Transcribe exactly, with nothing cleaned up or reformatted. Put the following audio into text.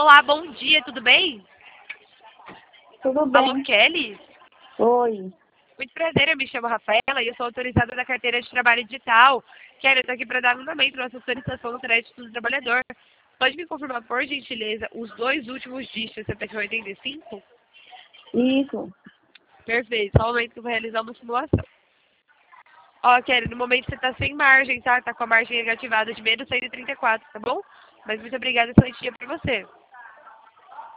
Olá, bom dia, tudo bem? Tudo Alô, bem? Kelly? Oi. Muito prazer, eu me chamo Rafaela e eu sou autorizada da carteira de trabalho digital. Kelly, eu estou aqui para dar andamento na sua solicitação do crédito do trabalhador. Pode me confirmar, por gentileza, os dois últimos dígitos, C P F oitenta e cinco? Isso. Perfeito, só um momento que eu vou realizar uma simulação. Ó, Kelly, no momento você está sem margem, tá? Tá com a margem negativada de menos cento e trinta e quatro, tá bom? Mas muito obrigada, excelente dia para você.